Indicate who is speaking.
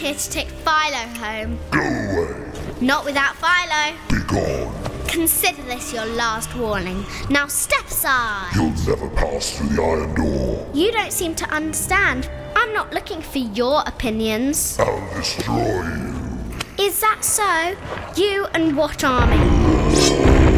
Speaker 1: here to take Philo home.
Speaker 2: Go away.
Speaker 1: Not without Philo.
Speaker 2: Be gone.
Speaker 1: Consider this your last warning. Now step aside.
Speaker 2: You'll never pass through the iron door.
Speaker 1: You don't seem to understand. I'm not looking for your opinions.
Speaker 2: I'll destroy you.
Speaker 1: Is that so? You and what army?